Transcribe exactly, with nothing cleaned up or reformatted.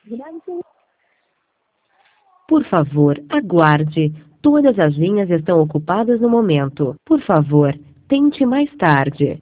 Por favor, aguarde. Todas as linhas estão ocupadas no momento. Por favor, tente mais tarde.